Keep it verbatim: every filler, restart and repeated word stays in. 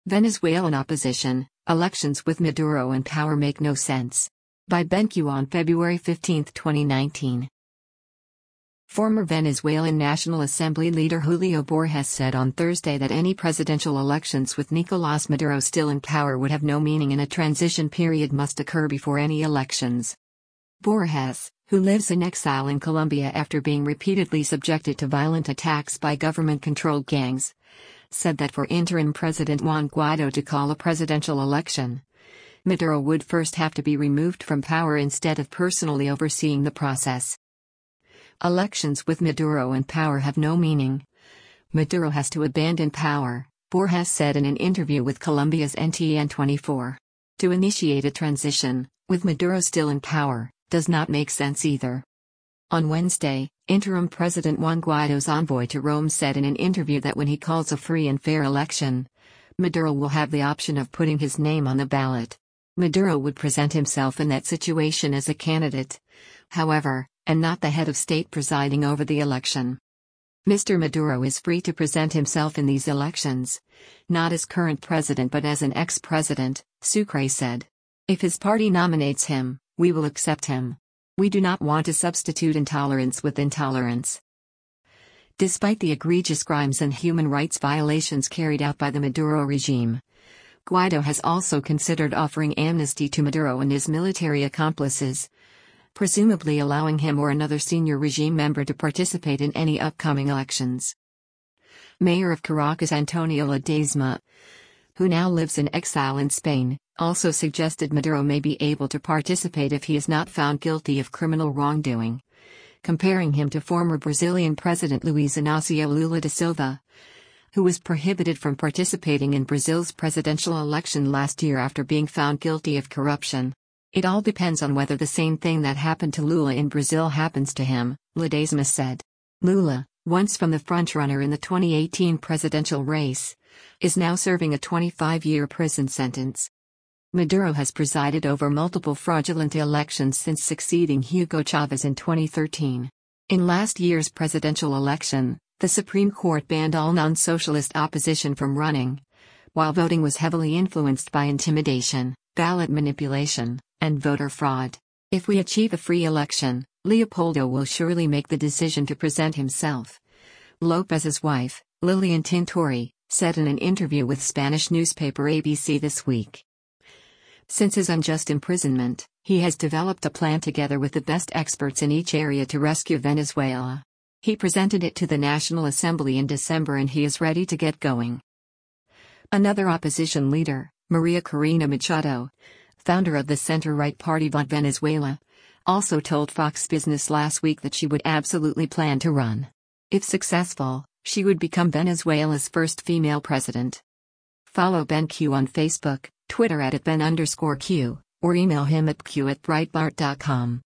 Venezuelan opposition, elections with Maduro in power make no sense. By BenQ on February fifteenth, twenty nineteen. Former Venezuelan National Assembly leader Julio Borges said on Thursday that any presidential elections with Nicolás Maduro still in power would have no meaning and a transition period must occur before any elections. Borges, who lives in exile in Colombia after being repeatedly subjected to violent attacks by government-controlled gangs, said that for interim President Juan Guaido to call a presidential election, Maduro would first have to be removed from power instead of personally overseeing the process. Elections with Maduro in power have no meaning. Maduro has to abandon power, Borges said in an interview with Colombia's N T N twenty-four. To initiate a transition, with Maduro still in power, does not make sense either. On Wednesday, interim President Juan Guaido's envoy to Rome said in an interview that when he calls a free and fair election, Maduro will have the option of putting his name on the ballot. Maduro would present himself in that situation as a candidate, however, and not the head of state presiding over the election. Mister Maduro is free to present himself in these elections, not as current president but as an ex-president, Sucre said. If his party nominates him, we will accept him. We do not want to substitute intolerance with intolerance. Despite the egregious crimes and human rights violations carried out by the Maduro regime, Guaido has also considered offering amnesty to Maduro and his military accomplices, presumably allowing him or another senior regime member to participate in any upcoming elections. Mayor of Caracas Antonio Ledesma, who now lives in exile in Spain, also suggested Maduro may be able to participate if he is not found guilty of criminal wrongdoing, comparing him to former Brazilian President Luiz Inácio Lula da Silva, who was prohibited from participating in Brazil's presidential election last year after being found guilty of corruption. It all depends on whether the same thing that happened to Lula in Brazil happens to him, Ledesma said. Lula, once from the frontrunner in the twenty eighteen presidential race, is now serving a twenty-five-year prison sentence. Maduro has presided over multiple fraudulent elections since succeeding Hugo Chavez in twenty thirteen. In last year's presidential election, the Supreme Court banned all non-socialist opposition from running, while voting was heavily influenced by intimidation, ballot manipulation, and voter fraud. If we achieve a free election, Leopoldo will surely make the decision to present himself, Lopez's wife, Lilian Tintori, said in an interview with Spanish newspaper A B C this week. Since his unjust imprisonment, he has developed a plan together with the best experts in each area to rescue Venezuela. He presented it to the National Assembly in December and he is ready to get going. Another opposition leader, Maria Corina Machado, founder of the center-right party Vot Venezuela, also told Fox Business last week that she would absolutely plan to run. If successful, she would become Venezuela's first female president. Follow BenQ on Facebook, Twitter at Ben underscore Q, or email him at q at breitbart dot com.